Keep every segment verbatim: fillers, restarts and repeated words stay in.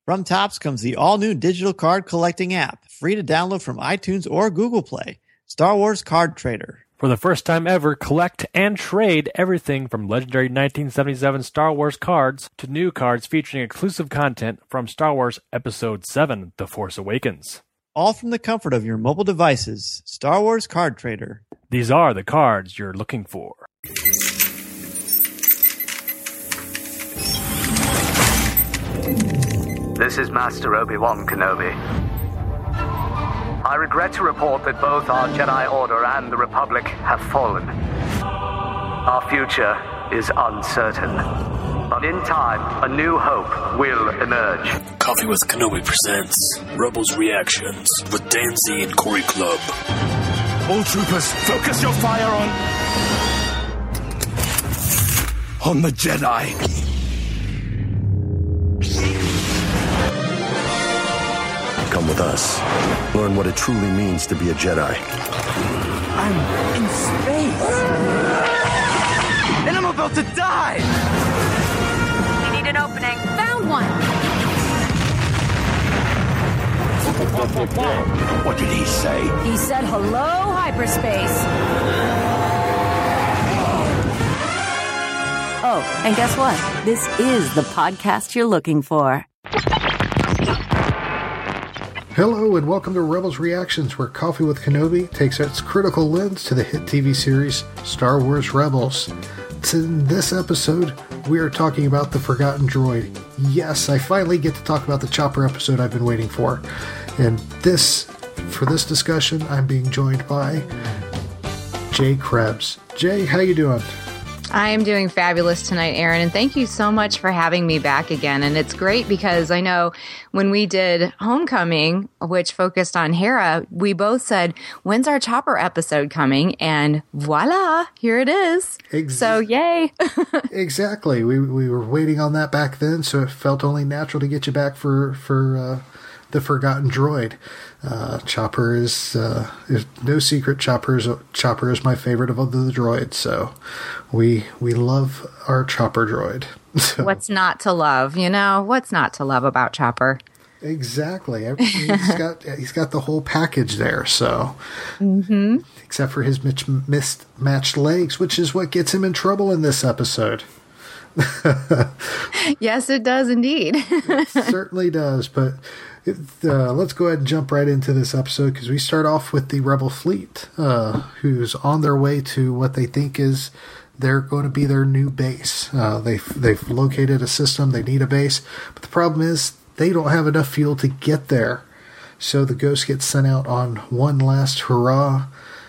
From Topps comes the all-new digital card collecting app, free to download from iTunes or Google Play. Star Wars Card Trader. For the first time ever, collect and trade everything from legendary nineteen seventy-seven Star Wars cards to new cards featuring exclusive content from Star Wars Episode seven, The Force Awakens. All from the comfort of your mobile devices. Star Wars Card Trader. These are the cards you're looking for. This is Master Obi-Wan Kenobi. I regret to report that both our Jedi Order and the Republic have fallen. Our future is uncertain. But in time, a new hope will emerge. Coffee with Kenobi presents Rebels Reactions with Dan Z and Corey Club. All troopers, focus your fire on... on the Jedi. Come with us. Learn what it truly means to be a Jedi. I'm in space. And I'm about to die. We need an opening. Found one. What did he say? He said hello, hyperspace. Oh, and guess what? This is the podcast you're looking for. Hello and welcome to Rebels Reactions, where Coffee with Kenobi takes its critical lens to the hit T V series Star Wars Rebels. In this episode, we are talking about The Forgotten Droid. Yes, I finally get to talk about the Chopper episode I've been waiting for. And this, for this discussion, I'm being joined by Jay Krebs. Jay, how you doing? I am doing fabulous tonight, Aaron, and thank you so much for having me back again. And it's great because I know when we did Homecoming, which focused on Hera, we both said, when's our Chopper episode coming? And voila, here it is. Ex- so yay. Exactly. We we were waiting on that back then, so it felt only natural to get you back for, for uh, The Forgotten Droid. Uh, Chopper is, uh, is no secret. Chopper is, Chopper is my favorite of the droids, so we we love our Chopper droid. So. What's not to love? You know, what's not to love about Chopper? Exactly. He's got he's got the whole package there. So, mm-hmm. Except for his mis- mismatched legs, which is what gets him in trouble in this episode. Yes, it does indeed. It certainly does, but. Uh, let's go ahead and jump right into this episode because we start off with the Rebel fleet, uh, who's on their way to what they think is they're going to be their new base. Uh, they've they've located a system. They need a base, but the problem is they don't have enough fuel to get there. So the Ghost gets sent out on one last hurrah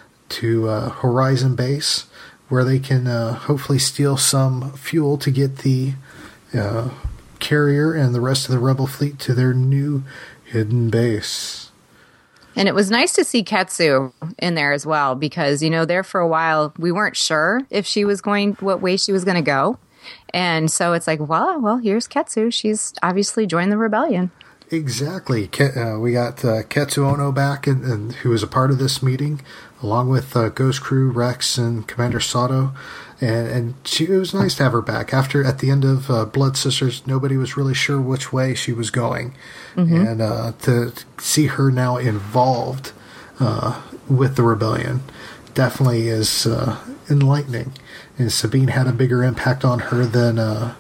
to uh, Horizon Base, where they can uh, hopefully steal some fuel to get the Uh, carrier and the rest of the Rebel fleet to their new hidden base. And it was nice to see Ketsu in there as well, because, you know, there for a while, we weren't sure if she was going, what way she was going to go. And so it's like, well, well, here's Ketsu. She's obviously joined the rebellion. Exactly. Uh, we got uh, Ketsu Ono back, and, and who was a part of this meeting, along with uh, Ghost Crew, Rex, and Commander Sato. And, and she, it was nice to have her back. After, at the end of uh, Blood Sisters, nobody was really sure which way she was going. Mm-hmm. And uh, to see her now involved uh, with the rebellion definitely is uh, enlightening. And Sabine had a bigger impact on her than uh,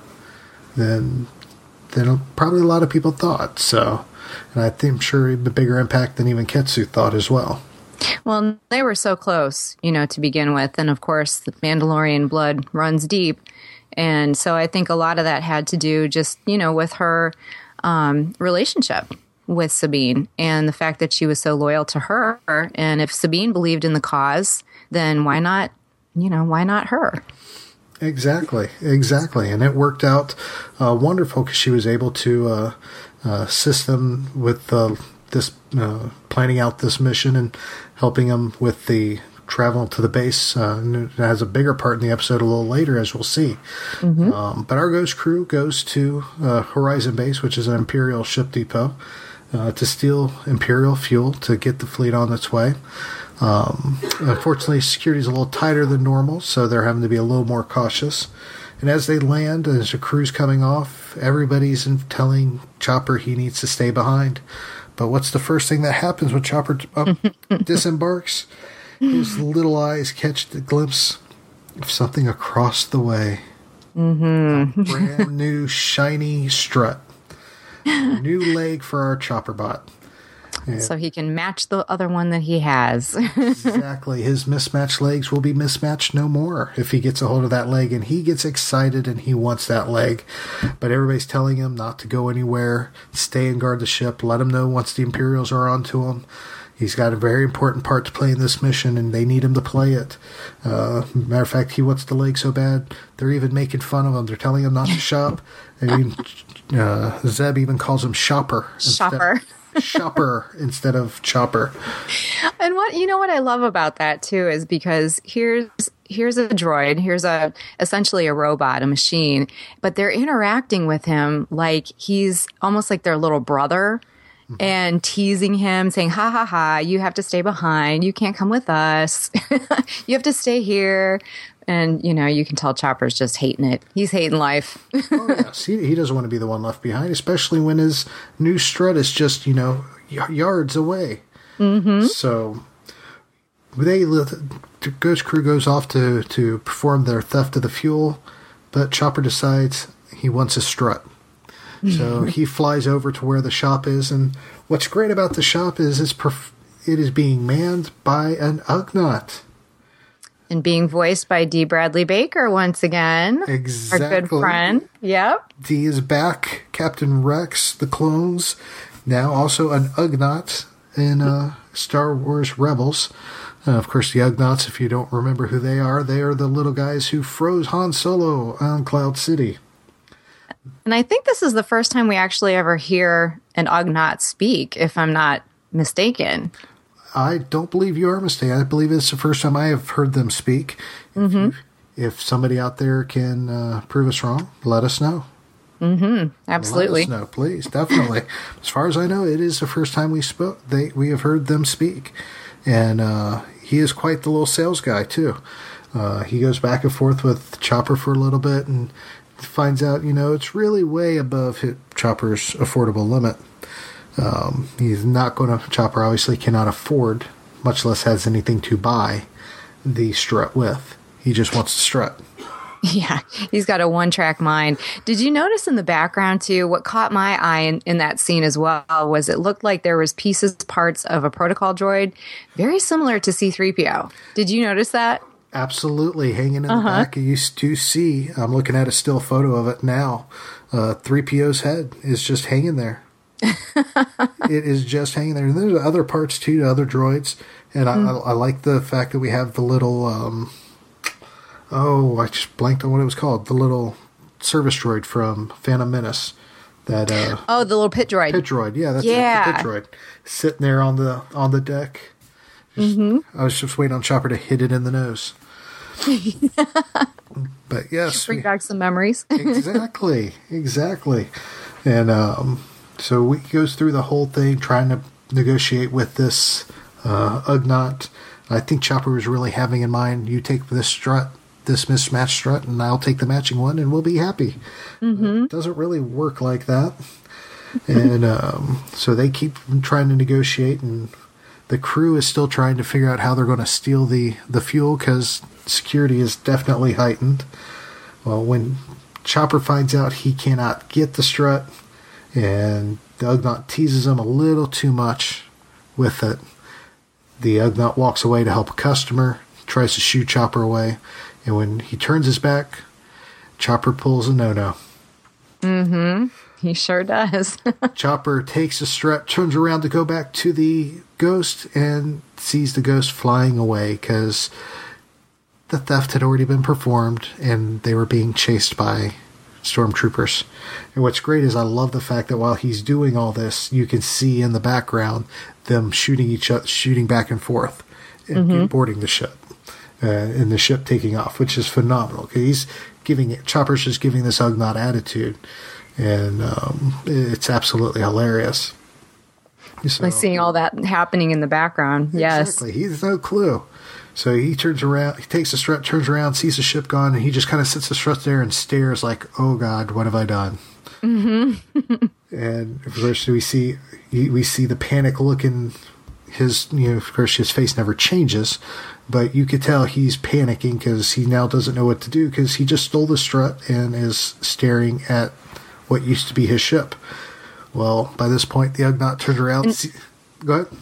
than than probably a lot of people thought. So, and I think I'm sure a bigger impact than even Ketsu thought as well. Well, they were so close, you know, to begin with. And of course, the Mandalorian blood runs deep. And so I think a lot of that had to do just, you know, with her um, relationship with Sabine and the fact that she was so loyal to her. And if Sabine believed in the cause, then why not, you know, why not her? Exactly, exactly. And it worked out uh, wonderful because she was able to uh, uh, assist them with uh, this, uh, planning out this mission and helping them with the travel to the base. Uh, and it has a bigger part in the episode a little later, as we'll see. Mm-hmm. Um, but our Ghost Crew goes to uh, Horizon Base, which is an Imperial ship depot, uh, to steal Imperial fuel to get the fleet on its way. Um, unfortunately, security is a little tighter than normal, so they're having to be a little more cautious. And as they land, as the crew's coming off, leave. Everybody's in telling Chopper he needs to stay behind. But what's the first thing that happens when Chopper uh, disembarks? His little eyes catch the glimpse of something across the way. Mm-hmm. A brand new shiny strut. A new leg for our Chopper bot. And so he can match the other one that he has. Exactly. His mismatched legs will be mismatched no more if he gets a hold of that leg. And he gets excited and he wants that leg. But everybody's telling him not to go anywhere, stay and guard the ship, let him know once the Imperials are onto him. He's got a very important part to play in this mission, and they need him to play it. Uh, matter of fact, he wants the leg so bad, they're even making fun of him. They're telling him not to shop. I mean, uh, Zeb even calls him Shopper. Shopper. Shopper instead of Chopper. And what you know what I love about that too is because here's here's a droid, here's a essentially a robot, a machine, but they're interacting with him like he's almost like their little brother. And teasing him, saying, ha ha ha, you have to stay behind. You can't come with us. You have to stay here. And, you know, you can tell Chopper's just hating it. He's hating life. Oh, yes. He, he doesn't want to be the one left behind, especially when his new strut is just, you know, y- yards away. Mm-hmm. So they the Ghost Crew goes off to, to perform their theft of the fuel, but Chopper decides he wants a strut. So he flies over to where the shop is, and what's great about the shop is it's perf- it is being manned by an Ugnaught. And being voiced by D. Bradley Baker once again. Exactly. Our good friend. Yep. D is back. Captain Rex, the clones, now also an Ugnaught in uh, Star Wars Rebels. Uh, of course, the Ugnaughts, if you don't remember who they are, they are the little guys who froze Han Solo on Cloud City. And I think this is the first time we actually ever hear an Ugnaught speak, if I'm not mistaken. I don't believe you are mistaken. I believe it's the first time I have heard them speak. Mm-hmm. If, you, if somebody out there can uh, prove us wrong, let us know. Mm-hmm. Absolutely. Let us know, please. Definitely. As far as I know, it is the first time we spoke. They we have heard them speak, and uh, he is quite the little sales guy too. Uh, he goes back and forth with Chopper for a little bit, and finds out, you know, it's really way above hit Chopper's affordable limit. Um, he's not going to, Chopper obviously cannot afford, much less has anything to buy the strut with. He just wants the strut. Yeah, he's got a one-track mind. Did you notice in the background, too, what caught my eye in, in that scene as well was it looked like there was pieces, parts of a protocol droid, very similar to C three P O. Did you notice that? Absolutely. Hanging in uh-huh. the back, you do see, I'm looking at a still photo of it now, uh, three P O's head is just hanging there. It is just hanging there. And there's other parts, too, to other droids. And I, mm. I, I like the fact that we have the little, um, oh, I just blanked on what it was called, the little service droid from Phantom Menace. That uh, Oh, the little pit droid. Pit droid, yeah, that's yeah. it, the pit droid. Sitting there on the on the deck. Just, mm-hmm. I was just waiting on Chopper to hit it in the nose. But yes, bring back some memories. exactly, exactly. And um, so he goes through the whole thing trying to negotiate with this uh, Ugnaught. I think Chopper was really having in mind, you take this strut, this mismatched strut, and I'll take the matching one, and we'll be happy. Mm-hmm. It doesn't really work like that. And um, so they keep trying to negotiate, and the crew is still trying to figure out how they're going to steal the, the fuel because security is definitely heightened. Well, when Chopper finds out he cannot get the strut, and the Ugnaught teases him a little too much with it, the Ugnaught walks away to help a customer, tries to shoo Chopper away, and when he turns his back, Chopper pulls a no-no. Mm-hmm. He sure does. Chopper takes a strut, turns around to go back to the ghost, and sees the ghost flying away because the theft had already been performed and they were being chased by stormtroopers. And what's great is I love the fact that while he's doing all this, you can see in the background them shooting each other, shooting back and forth, and mm-hmm. boarding the ship, uh, and the ship taking off, which is phenomenal. Because he's giving it, Chopper's just giving this Ugnaught attitude. And um, it's absolutely hilarious. So, like seeing all that happening in the background. Yes. Exactly. He has no clue. So he turns around, he takes the strut, turns around, sees the ship gone, and he just kind of sits the strut there and stares like, oh God, what have I done? Mm-hmm. And of course, we see we see the panic look in his. You know, of course, his face never changes, but you could tell he's panicking because he now doesn't know what to do because he just stole the strut and is staring at what used to be his ship. Well, by this point, the Ugnaught turned around. And- see- Go ahead.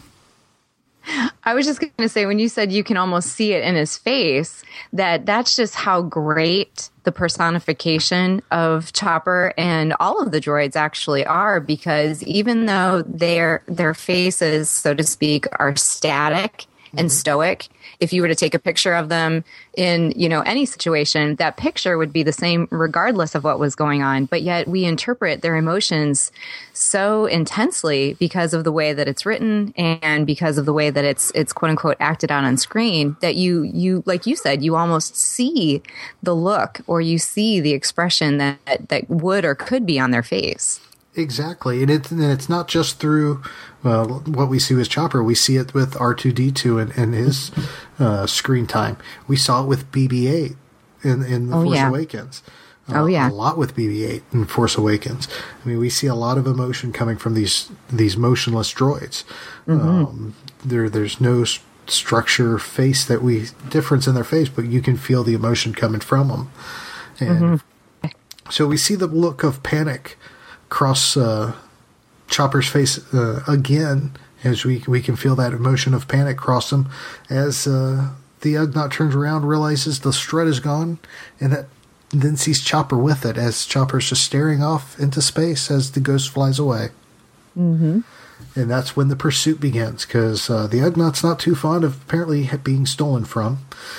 I was just going to say, when you said you can almost see it in his face, that that's just how great the personification of Chopper and all of the droids actually are, because even though their their faces, so to speak, are static and mm-hmm. stoic, if you were to take a picture of them in, you know, any situation, that picture would be the same regardless of what was going on. But yet we interpret their emotions so intensely because of the way that it's written and because of the way that it's it's quote unquote acted out on screen, that you you like you said, you almost see the look or you see the expression that that would or could be on their face. Exactly, and it's and it's not just through uh, what we see with Chopper. We see it with R two D two and, and his uh, screen time. We saw it with B B eight in in the oh, Force yeah. Awakens. Uh, oh yeah, a lot with B B eight in Force Awakens. I mean, we see a lot of emotion coming from these these motionless droids. Mm-hmm. Um, there, there's no st- structure, face that we difference in their face, but you can feel the emotion coming from them. And mm-hmm. so we see the look of panic cross uh, Chopper's face uh, again, as we we can feel that emotion of panic cross him as uh, the Ugnaught turns around, realizes the strut is gone, and that then sees Chopper with it as Chopper's just staring off into space as the ghost flies away. Mm-hmm. And that's when the pursuit begins, because uh, the Ugnaught's not too fond of apparently being stolen from,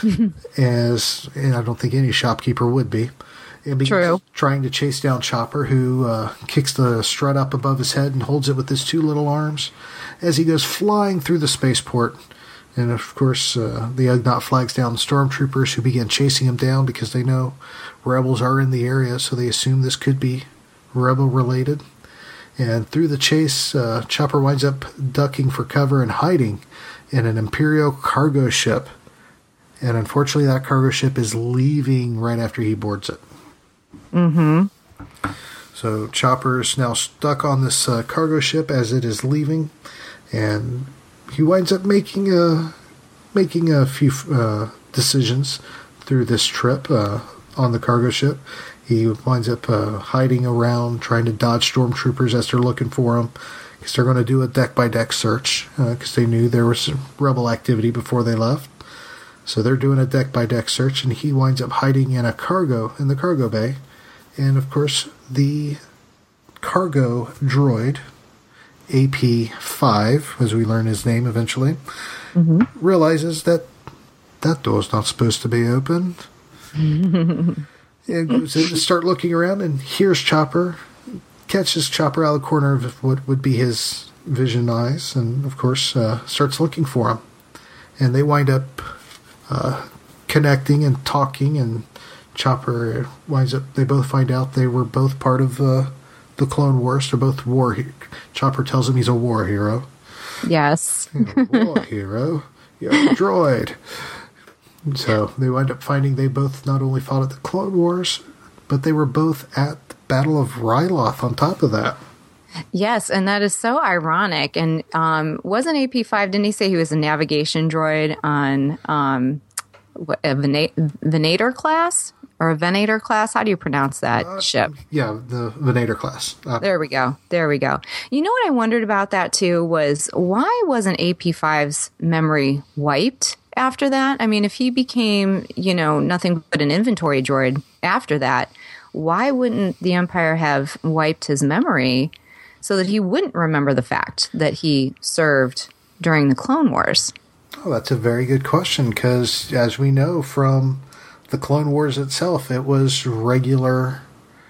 as and I don't think any shopkeeper would be. And begins True. trying to chase down Chopper, who uh, kicks the strut up above his head and holds it with his two little arms as he goes flying through the spaceport. And, of course, uh, the Ugnaught flags down the stormtroopers, who begin chasing him down because they know rebels are in the area, so they assume this could be rebel-related. And through the chase, uh, Chopper winds up ducking for cover and hiding in an Imperial cargo ship. And, unfortunately, that cargo ship is leaving right after he boards it. Mm-hmm. So Chopper's now stuck on this uh, cargo ship as it is leaving, and he winds up making a making a few uh, decisions through this trip uh, on the cargo ship. He winds up uh, hiding around, trying to dodge stormtroopers as they're looking for him, because they're going to do a deck by deck search, because uh, they knew there was some rebel activity before they left. So they're doing a deck by deck search, and he winds up hiding in a cargo in the cargo bay. And, of course, the cargo droid, A P five, as we learn his name eventually, mm-hmm. realizes that that door's not supposed to be open. And goes in to start looking around and hears Chopper, catches Chopper out of the corner of what would be his vision eyes, and, of course, uh, starts looking for him. And they wind up uh, connecting and talking, and Chopper winds up, they both find out they were both part of uh, the Clone Wars. They're both war he- Chopper tells him he's a war hero. Yes. You're a war hero. You're a droid. So they wind up finding they both not only fought at the Clone Wars, but they were both at the Battle of Ryloth on top of that. Yes, and that is so ironic. And um, wasn't A P five, didn't he say he was a navigation droid on um, what, a Vena- Venator class? Or a Venator class? How do you pronounce that uh, ship? Yeah, the Venator class. Uh, there we go. There we go. You know what I wondered about that too was why wasn't A P five's memory wiped after that? I mean, if he became, you know, nothing but an inventory droid after that, why wouldn't the Empire have wiped his memory so that he wouldn't remember the fact that he served during the Clone Wars? Oh, that's a very good question, because as we know from the Clone Wars itself, it was regular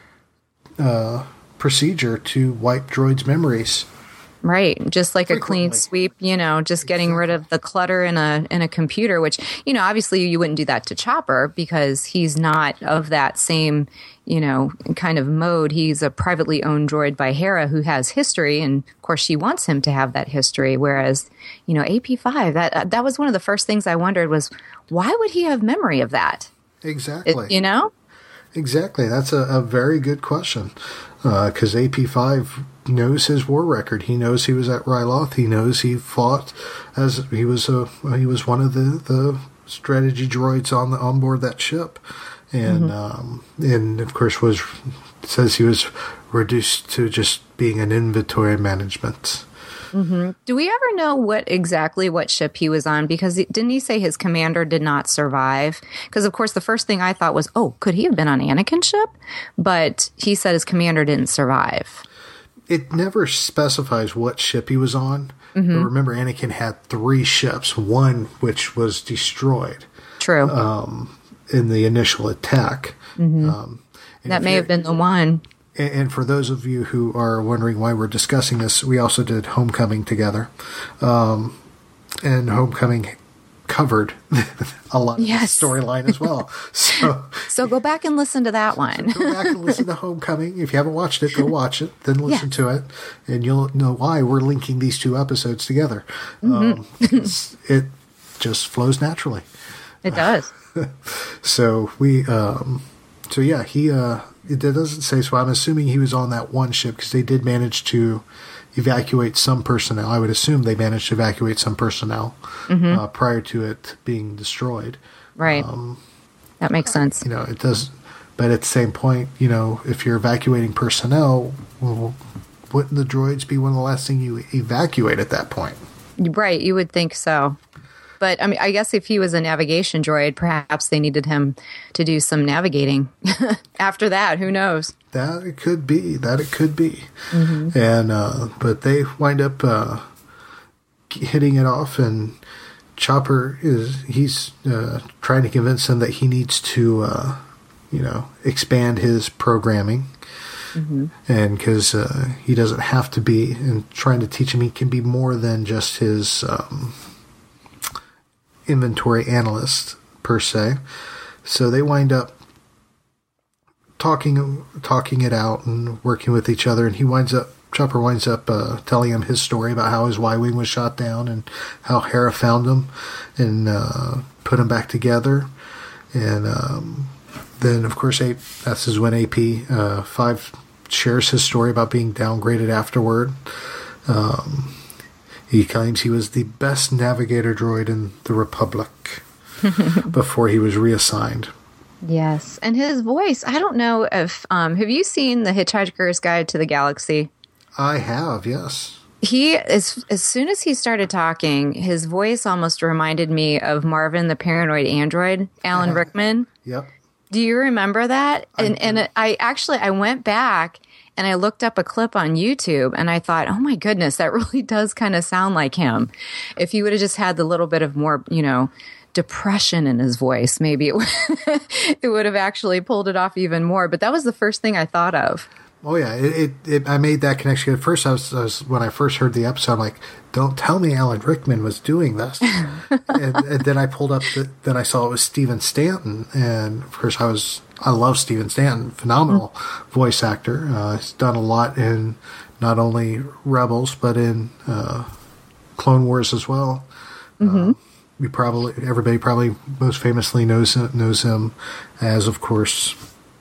uh, procedure to wipe droids' memories. Right, just like Frequently. a clean sweep, you know, just getting rid of the clutter in a in a computer, which, you know, obviously you wouldn't do that to Chopper because he's not of that same, you know, kind of mode. He's a privately owned droid by Hera who has history, and of course she wants him to have that history, whereas, you know, A P five, that that was one of the first things I wondered was, why would he have memory of that? Exactly. It, you know? Exactly. That's a, a very good question. Because uh, A P five knows his war record. He knows he was at Ryloth. He knows he fought as he was a he was one of the, the strategy droids on the on board that ship, and mm-hmm. um, and of course was says he was reduced to just being an inventory management. Mm-hmm. Do we ever know what exactly what ship he was on? Because he, didn't he say his commander did not survive? Because, of course, the first thing I thought was, oh, could he have been on Anakin's ship? But he said his commander didn't survive. It never specifies what ship he was on. Mm-hmm. But remember, Anakin had three ships, one which was destroyed. True. Um, in the initial attack. Mm-hmm. Um, that may have been the one. And for those of you who are wondering why we're discussing this, we also did Homecoming together. Um, and Homecoming covered a lot of yes. the storyline as well. So, so go back and listen to that one. So go back and listen to Homecoming. If you haven't watched it, go watch it. Then listen yeah. to it. And you'll know why we're linking these two episodes together. Mm-hmm. Um, it just flows naturally. It does. so we... Um, so yeah, he... Uh, It doesn't say, so I'm assuming he was on that one ship because they did manage to evacuate some personnel. I would assume they managed to evacuate some personnel mm-hmm. uh, prior to it being destroyed. Right. Um, that makes sense. You know, it does. But at the same point, you know, if you're evacuating personnel, well, wouldn't the droids be one of the last things you evacuate at that point? Right. You would think so. But I mean, I guess if he was a navigation droid, perhaps they needed him to do some navigating. After that, who knows? That it could be. That it could be. Mm-hmm. And uh, but they wind up uh, hitting it off, and Chopper is he's uh, trying to convince them that he needs to, uh, you know, expand his programming. Mm-hmm. And because uh, he doesn't have to be, and trying to teach him he can be more than just his. Um, inventory analyst per se. So they wind up talking talking it out and working with each other, and he winds up Chopper winds up uh, telling him his story about how his Y-Wing was shot down and how Hera found him and uh, put him back together. And um, then of course A- that's when A P five shares his story about being downgraded afterward. Um He claims he was the best navigator droid in the Republic before he was reassigned. Yes. And his voice, I don't know if, um, have you seen The Hitchhiker's Guide to the Galaxy? I have, yes. He, as, as soon as he started talking, his voice almost reminded me of Marvin the Paranoid Android, Alan uh, Rickman. Yep. Do you remember that? I and do. and I actually, I went back and I looked up a clip on YouTube and I thought, oh my goodness, that really does kind of sound like him. If he would have just had the little bit of more, you know, depression in his voice, maybe it, it would have actually pulled it off even more. But that was the first thing I thought of. Oh yeah, it, it, it I made that connection. At first, I was, I was when I first heard the episode, I'm like, don't tell me Alan Rickman was doing this. and, and then I pulled up, the, then I saw it was Stephen Stanton, and of course I was, I love Stephen Stanton, phenomenal mm-hmm. voice actor. Uh, he's done a lot in not only Rebels but in uh, Clone Wars as well. Mm-hmm. Uh, we probably everybody probably most famously knows knows him as, of course,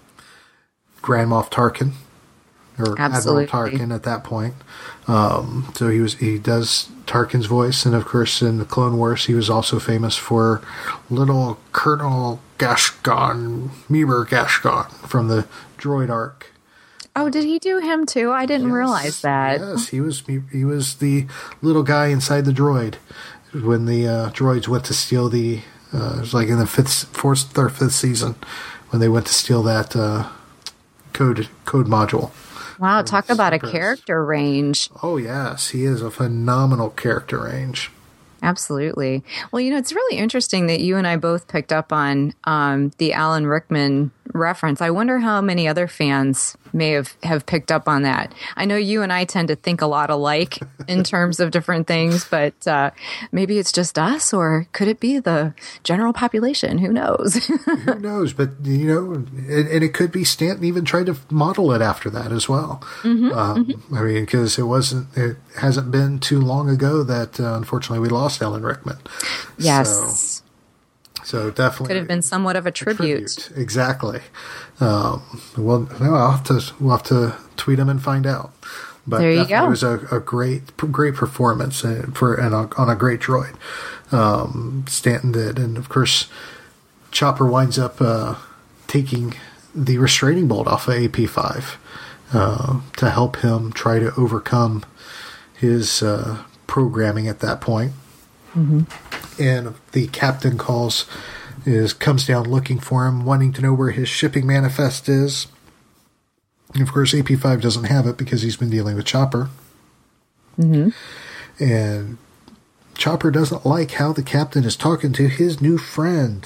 Grand Moff Tarkin. Or Absolutely. Admiral Tarkin at that point. Um, so he was he does Tarkin's voice, and of course in the Clone Wars he was also famous for little Colonel Gashgon, Meber Gashgon from the droid arc. Oh, did he do him too? I didn't yes, realize that. Yes, he was he, he was the little guy inside the droid when the uh, droids went to steal the. Uh, it was like in the fifth, fourth, or fifth season when they went to steal that uh, code code module. Wow, talk about a character range. Oh, yes. He is a phenomenal character range. Absolutely. Well, you know, it's really interesting that you and I both picked up on um, the Alan Rickman reference. I wonder how many other fans may have, have picked up on that. I know you and I tend to think a lot alike in terms of different things, but uh, maybe it's just us, or could it be the general population? Who knows? Who knows? But, you know, and, and it could be Stanton even tried to model it after that as well. Mm-hmm, um, mm-hmm. I mean, because it wasn't, it hasn't been too long ago that uh, unfortunately we lost Alan Rickman. Yes. So, So definitely could have been somewhat of a tribute. A tribute. Exactly. Um, well, no, I'll have to we'll have to tweet him and find out. But there you go. It was a, a great great performance for and a, on a great droid. Um, Stanton did, and of course, Chopper winds up uh, taking the restraining bolt off of A P five uh, to help him try to overcome his uh, programming at that point. Mm-hmm. And the captain calls, is comes down looking for him, wanting to know where his shipping manifest is. And of course, A P five doesn't have it because he's been dealing with Chopper. Mm-hmm. And Chopper doesn't like how the captain is talking to his new friend.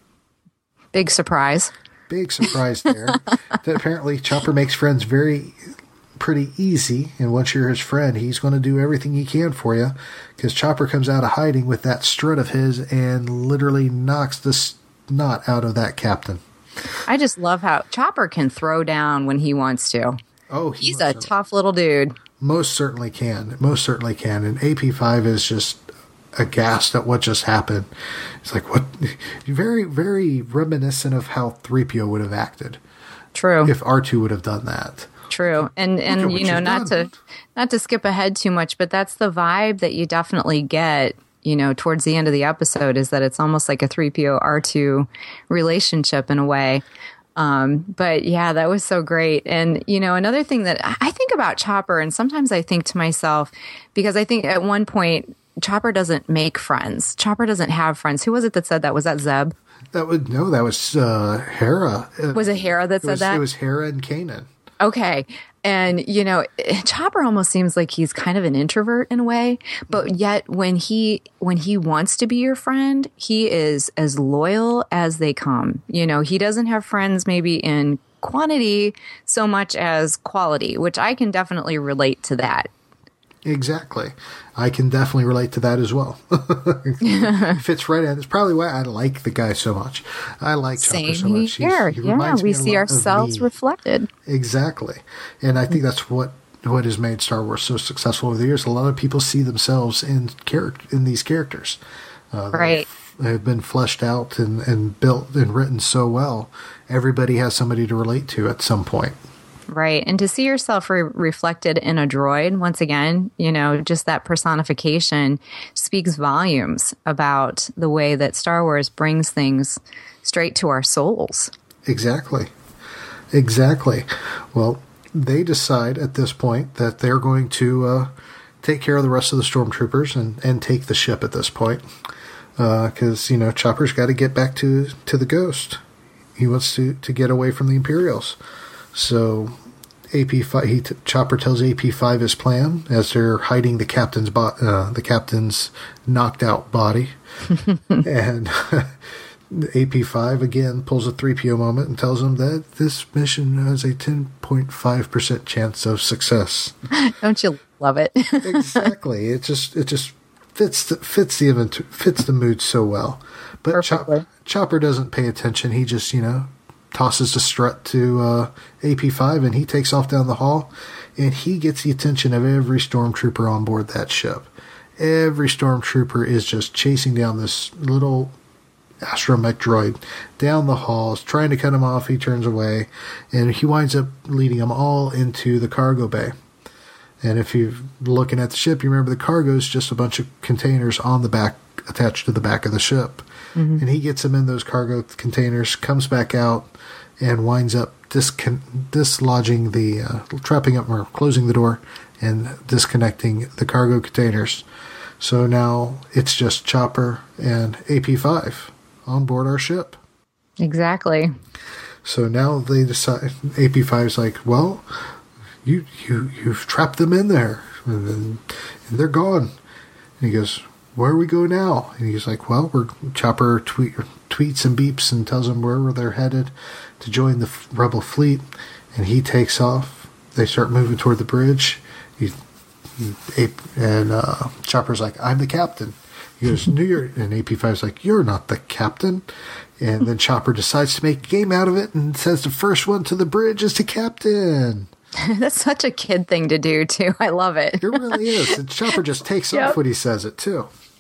Big surprise. Big surprise there. That apparently Chopper makes friends very pretty easy, and once you're his friend, he's going to do everything he can for you, because Chopper comes out of hiding with that strut of his and literally knocks the snot out of that captain. I just love how Chopper can throw down when he wants to. Oh, he he's a tough little dude. Most certainly can. Most certainly can. And A P five is just aghast at what just happened. It's like, what? Very, very reminiscent of how three P O would have acted. True. If R two would have done that. True. And and you know, not done. to not to skip ahead too much, but that's the vibe that you definitely get, you know, towards the end of the episode, is that it's almost like a three P O R two relationship in a way. Um, but yeah, that was so great. And, you know, another thing that I think about Chopper, and sometimes I think to myself, because I think at one point Chopper doesn't make friends. Chopper doesn't have friends. Who was it that said that? Was that Zeb? That would no, that was uh, Hera. Was it Hera that it said was, that? It was Hera and Kanan. Okay. And, you know, Chopper almost seems like he's kind of an introvert in a way, but yet when he, when he wants to be your friend, he is as loyal as they come. You know, he doesn't have friends maybe in quantity so much as quality, which I can definitely relate to that. Exactly. I can definitely relate to that as well. It fits right in. It's probably why I like the guy so much. I like Chopper so much. Here. He Yeah, we see ourselves reflected. Exactly. And I think that's what what has made Star Wars so successful over the years. A lot of people see themselves in character in these characters. Uh, right. They've been fleshed out and, and built and written so well. Everybody has somebody to relate to at some point. Right. And to see yourself re- reflected in a droid, once again, you know, just that personification speaks volumes about the way that Star Wars brings things straight to our souls. Exactly. Exactly. Well, they decide at this point that they're going to uh, take care of the rest of the stormtroopers and, and take the ship at this point. Because, uh, you know, Chopper's got to get back to, to the Ghost. He wants to, to get away from the Imperials. So A P five, he t- Chopper tells A P five his plan as they're hiding the captain's bo- uh, the captain's knocked out body, and A P five again pulls a three P O moment and tells him that this mission has a ten point five percent chance of success. Don't you love it? Exactly. It just it just fits the, fits the event, fits the mood so well. But Chop, Chopper doesn't pay attention. He just you know. tosses the strut to uh, A P five, and he takes off down the hall, and he gets the attention of every stormtrooper on board that ship. Every stormtrooper is just chasing down this little astromech droid down the halls, trying to cut him off. He turns away, and he winds up leading them all into the cargo bay. And if you're looking at the ship, you remember the cargo is just a bunch of containers on the back, attached to the back of the ship. Mm-hmm. And he gets them in those cargo containers, comes back out, and winds up discon- dislodging the, uh, trapping up or closing the door and disconnecting the cargo containers. So now it's just Chopper and A P five on board our ship. Exactly. So now they decide, A P five's like, well, you, you, you've trapped them in there, and, then, and they're gone. And he goes, where we go now? And he's like, well, we're Chopper tweet, tweets and beeps and tells them where they're headed to join the Rebel fleet. And he takes off. They start moving toward the bridge. He, he, and uh, Chopper's like, I'm the captain. He goes, no, you're, and A P five's like, you're not the captain. And then Chopper decides to make a game out of it and says the first one to the bridge is the captain. That's such a kid thing to do, too. I love it. It really is. And Chopper just takes yep. off when he says it, too.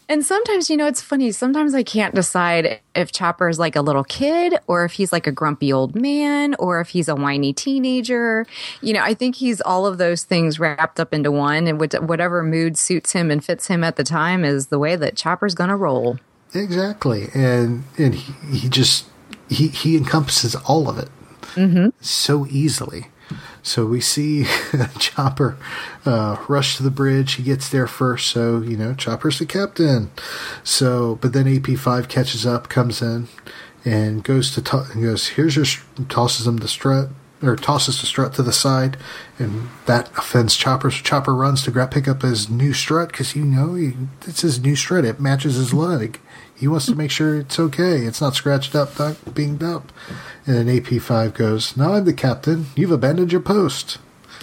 And sometimes, you know, it's funny. Sometimes I can't decide if Chopper is like a little kid or if he's like a grumpy old man or if he's a whiny teenager. You know, I think he's all of those things wrapped up into one, and whatever mood suits him and fits him at the time is the way that Chopper's going to roll. Exactly. And and he, he just, he, he encompasses all of it mm-hmm. so easily. So we see Chopper uh, rush to the bridge. He gets there first, so, you know, Chopper's the captain. So, but then A P five catches up, comes in, and goes to to- and goes, here's your, tosses him the strut, or tosses the strut to the side, and that offends Chopper. So Chopper runs to grab, pick up his new strut, because, you know, he, it's his new strut. It matches his leg. He wants to make sure it's okay. It's not scratched up, not beinged up. And then A P five goes, "No, I'm the captain. You've abandoned your post."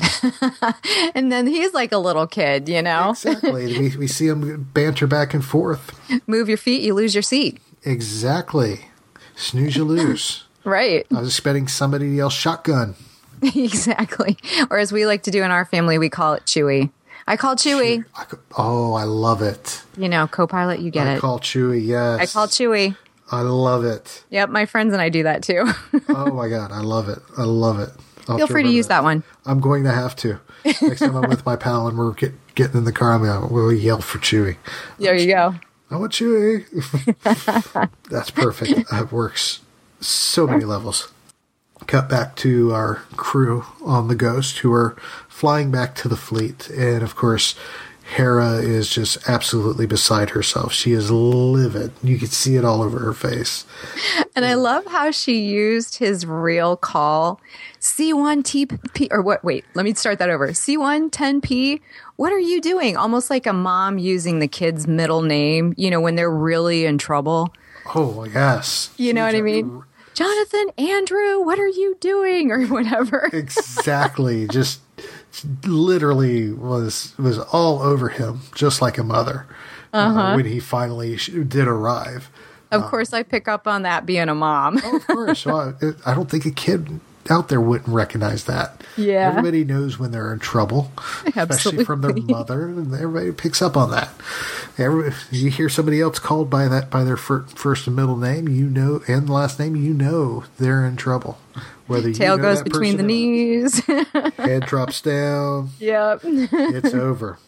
And then he's like a little kid, you know? Exactly. we, we see him banter back and forth. Move your feet, you lose your seat. Exactly. Snooze, you lose. Right. I was expecting somebody to yell shotgun. Exactly. Or as we like to do in our family, we call it Chewy. I call Chewy. I, oh, I love it. You know, co-pilot, you get I it. I call Chewy, yes. I call Chewy. I love it. Yep, my friends and I do that too. Oh my God, I love it. I love it. I'll Feel free to use that. that one. I'm going to have to. Next time I'm with my pal and we're get, getting in the car, I'm going to we'll yell for Chewy. There you go. I want Chewy. That's perfect. That works so many levels. Cut back to our crew on the Ghost, who are flying back to the fleet. And, of course, Hera is just absolutely beside herself. She is livid. You can see it all over her face. And I love how she used his real call. C one T P, or what? Wait, let me start that over. C one ten P, what are you doing? Almost like a mom using the kid's middle name, you know, when they're really in trouble. Oh, yes. You know what I mean? Jonathan, Andrew, what are you doing? Or whatever. Exactly. Just literally was was all over him, just like a mother, uh-huh. uh, when he finally did arrive. Of uh, course, I pick up on that being a mom. Oh, of course. Well, I, I don't think a kid out there wouldn't recognize that. Yeah. Everybody knows when they're in trouble, Absolutely. Especially from their mother, and everybody picks up on that. Every, you hear somebody else called by that by their fir- first and middle name, you know, and last name, you know they're in trouble. Whether tail you know goes between the knees, head drops down. Yep, it's over.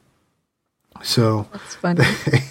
So that's funny.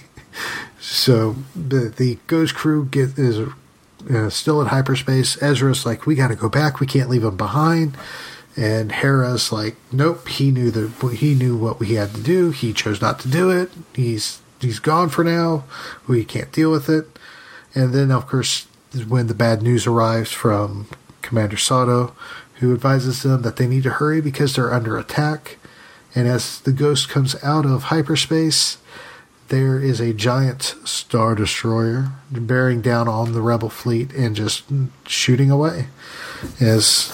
So the the Ghost crew get is uh, still in hyperspace. Ezra's like, we got to go back. We can't leave him behind. And Hera's like, nope. He knew the he knew what we had to do. He chose not to do it. He's he's gone for now. We can't deal with it. And then, of course, when the bad news arrives from Commander Sato, who advises them that they need to hurry because they're under attack. And as the Ghost comes out of hyperspace, there is a giant Star Destroyer bearing down on the Rebel fleet and just shooting away. As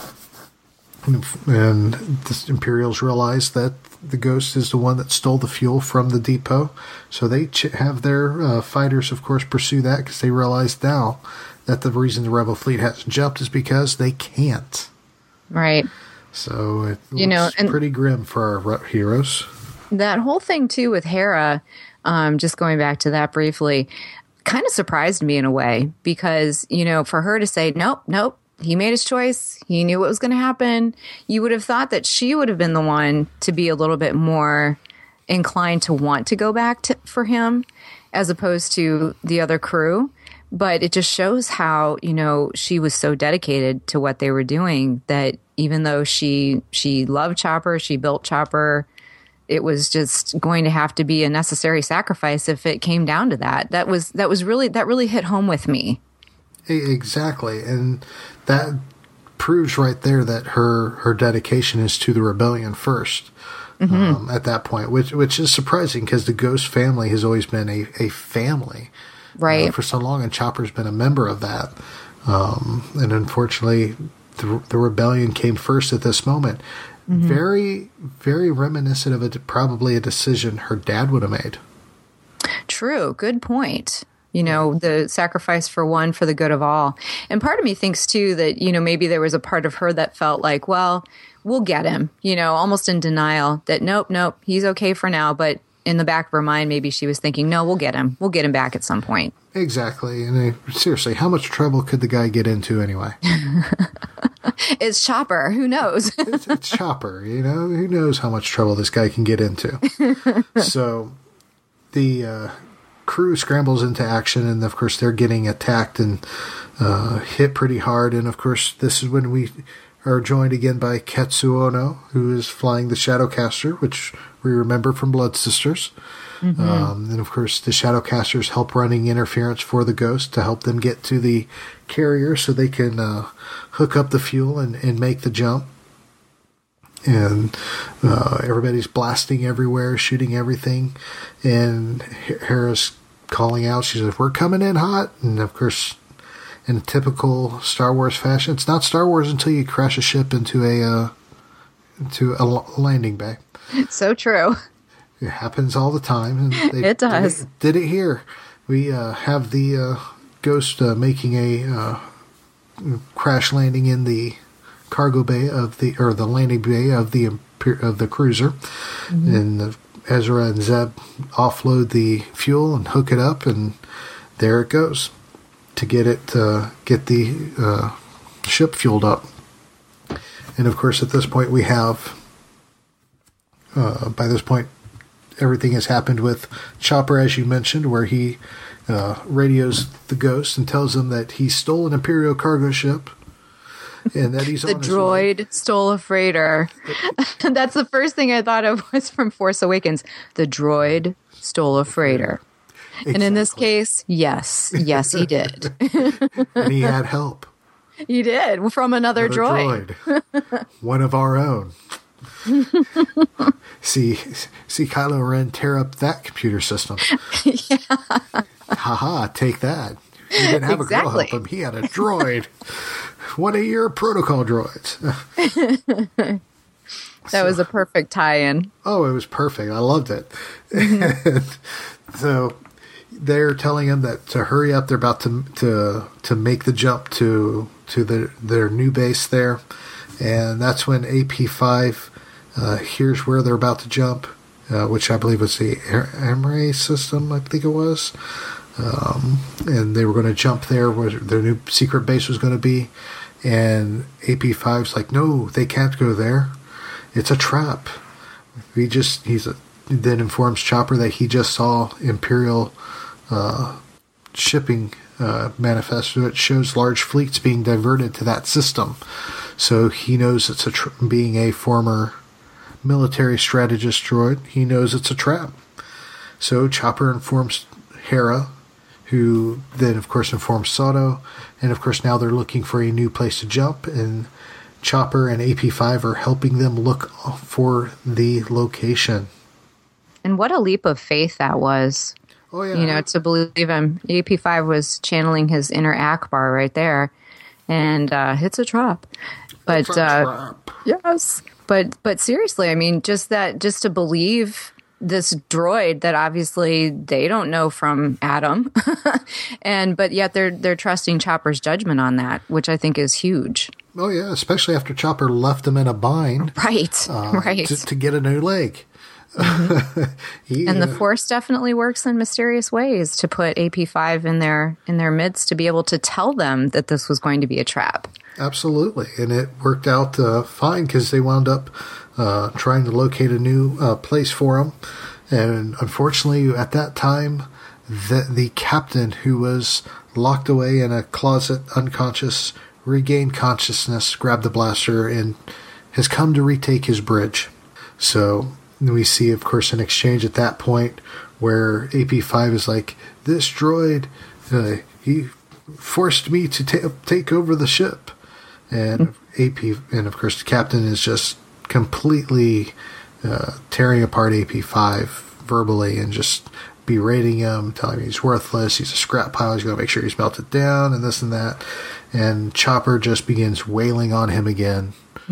and the Imperials realize that the Ghost is the one that stole the fuel from the depot. So they ch- have their uh, fighters, of course, pursue that because they realize now that the reason the Rebel fleet hasn't jumped is because they can't. Right. So it you know, and pretty grim for our heroes. That whole thing, too, with Hera, um, just going back to that briefly, kind of surprised me in a way because, you know, for her to say, nope, nope, he made his choice. He knew what was going to happen. You would have thought that she would have been the one to be a little bit more inclined to want to go back to, for him as opposed to the other crew. But it just shows how, you know, she was so dedicated to what they were doing that even though she she loved Chopper, she built Chopper, it was just going to have to be a necessary sacrifice if it came down to that. That was that was really that really hit home with me. Exactly, and that proves right there that her her dedication is to the rebellion first. Mm-hmm. Um, at that point, which which is surprising because the Ghost family has always been a, a family. Right. Uh, for so long, and Chopper's been a member of that. Um, and unfortunately, the, the rebellion came first at this moment. Mm-hmm. Very, very reminiscent of a, probably a decision her dad would have made. True. Good point. You know, the sacrifice for one for the good of all. And part of me thinks, too, that, you know, maybe there was a part of her that felt like, well, we'll get him, you know, almost in denial that, nope, nope, he's okay for now, but in the back of her mind, maybe she was thinking, no, we'll get him. We'll get him back at some point. Exactly. And uh, seriously, how much trouble could the guy get into anyway? It's Chopper. Who knows? it's, it's Chopper. You know, who knows how much trouble this guy can get into. So the uh, crew scrambles into action, and of course they're getting attacked and uh, hit pretty hard. And of course, this is when we are joined again by Ketsu Ono, who is flying the Shadowcaster, which we remember from Blood Sisters. Mm-hmm. Um, and of course, the Shadowcasters help running interference for the Ghost to help them get to the carrier so they can uh, hook up the fuel and, and make the jump. And uh, everybody's blasting everywhere, shooting everything. And Hera's calling out. She says, "We're coming in hot." And of course, in typical Star Wars fashion, it's not Star Wars until you crash a ship into a uh, into a landing bay. So true. It happens all the time. And they it does. Did it, did it here. We uh, have the uh, Ghost uh, making a uh, crash landing in the cargo bay of the, or the landing bay of the of the cruiser, mm-hmm. and uh, Ezra and Zeb offload the fuel and hook it up, and there it goes to get it uh, get the uh, ship fueled up. And of course, at this point, we have uh, by this point. Everything has happened with Chopper, as you mentioned, where he uh, radios the Ghost and tells him that he stole an Imperial cargo ship and that he's the on his droid way. Stole a freighter. That's the first thing I thought of was from Force Awakens. The droid stole a freighter. Exactly. And in this case, yes, yes, he did. And he had help. He did, from another, another droid. droid. One of our own. see, see Kylo Ren tear up that computer system. Yeah. Haha, take that. He didn't have exactly. a girl help him. He had a droid. One of your protocol droids. That so, was a perfect tie-in. Oh, it was perfect. I loved it. Mm-hmm. So they're telling him that to hurry up. They're about to to to make the jump to to the, their new base there, and that's when A P five uh, hears where they're about to jump, uh, which I believe was the Emre system. I think it was. Um, and they were going to jump there where their new secret base was going to be, and A P five's like, no, they can't go there. It's a trap. We just he's a, then informs Chopper that he just saw Imperial uh, shipping uh, manifest. It shows large fleets being diverted to that system, so he knows it's a tra- being a former military strategist droid. He knows it's a trap. So Chopper informs Hera, who then, of course, informs Sato, and, of course, now they're looking for a new place to jump, and Chopper and A P five are helping them look for the location. And what a leap of faith that was. Oh, yeah. You know, to believe him. A P five was channeling his inner Akbar right there, and uh, it's a trap. But, it's a uh, trap. Yes. But, but seriously, I mean, just that, just to believe this droid that obviously they don't know from Adam, and but yet they're they're trusting Chopper's judgment on that, which I think is huge. Oh yeah, especially after Chopper left them in a bind, right? Uh, right, to, to get a new leg. Mm-hmm. he, and the uh, Force definitely works in mysterious ways to put A P five in their in their midst to be able to tell them that this was going to be a trap. Absolutely, and it worked out uh, fine because they wound up uh, trying to locate a new uh, place for him. And unfortunately, at that time, the, the captain, who was locked away in a closet, unconscious, regained consciousness, grabbed the blaster, and has come to retake his bridge. So we see, of course, an exchange at that point where A P five is like, this droid, uh, he forced me to ta- take over the ship. And mm-hmm. A P, and of course, the captain is just completely uh, tearing apart A P five verbally and just berating him, telling him he's worthless, he's a scrap pile, he's going to make sure he's melted down, and this and that. And Chopper just begins wailing on him again.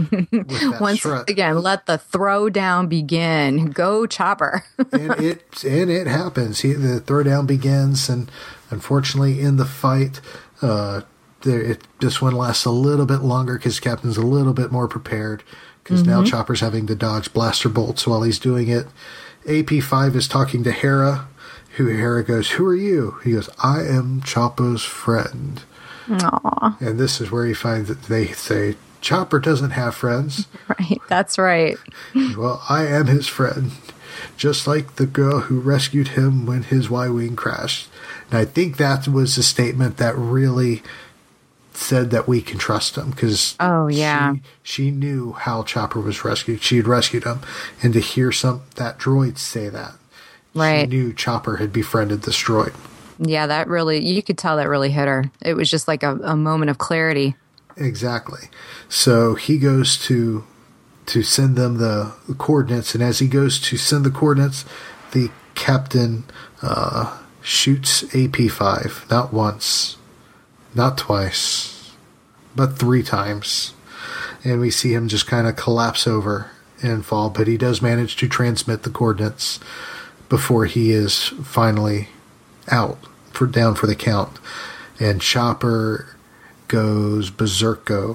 Once strut. Again, let the throwdown begin. Go, Chopper. and it and it happens. He, the throwdown begins, and unfortunately, in the fight, uh, there, it, this one lasts a little bit longer because Captain's a little bit more prepared. Because mm-hmm. now Chopper's having to dodge blaster bolts while he's doing it, A P five is talking to Hera, who Hera goes, "Who are you?" He goes, "I am Chopper's friend." Aww. And this is where he finds that they say, "Chopper doesn't have friends." Right, that's right. "Well, I am his friend, just like the girl who rescued him when his Y-Wing crashed." And I think that was a statement that really said that we can trust him, because oh yeah, she, she knew how Chopper was rescued. She had rescued him, and to hear some that droid say that, right, she knew Chopper had befriended this droid. Yeah, that really, you could tell that really hit her. It was just like a, a moment of clarity. Exactly. So he goes to to send them the coordinates, and as he goes to send the coordinates, the captain uh, shoots A P five, not once, not twice, but three times. And we see him just kind of collapse over and fall, but he does manage to transmit the coordinates before he is finally out for down for the count. And Chopper goes berserko.